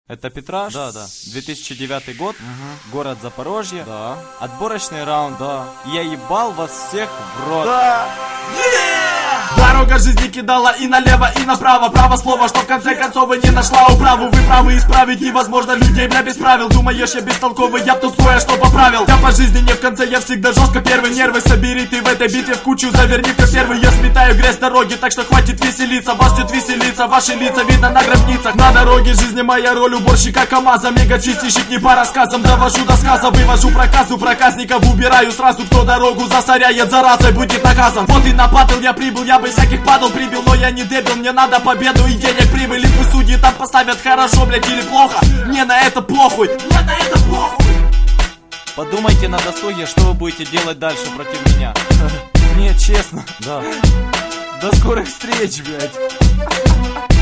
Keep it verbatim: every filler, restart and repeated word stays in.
Это Петраш? Да, да. две тысячи девятый год, Угу. город Запорожье, Да. отборочный раунд. Да. Я ебал вас всех в рот. Да. Дорога жизни кидала и налево, и направо. Право слово, что в конце концов и не нашла управу. Вы правы, исправить невозможно людей, бля, без правил. Думаешь, я бестолковый, я б тут кое-что поправил. Я по жизни не в конце, я всегда жестко первый. Нервы собери ты в этой битве в кучу, заверни как первый. Я сметаю грязь дороги, так что хватит веселиться. Вас чуть веселиться, ваши лица видно на гробницах. На дороге жизни моя роль уборщика КамАЗа. Мега-чистильщик не по рассказам, довожу до сказа. Вывожу проказу, проказников убираю сразу. Кто дорогу засоряет, заразой будет наказан. Вот и нападал, я прибыл, я бы всяких падал прибил, но я не дебил, мне надо победу и денег прибыли. Пусть судьи там поставят хорошо, блядь, или плохо. Мне на это похуй, мне на это похуй. Подумайте на досуге, что вы будете делать дальше против меня. Нет, честно. Да. До скорых встреч, блядь.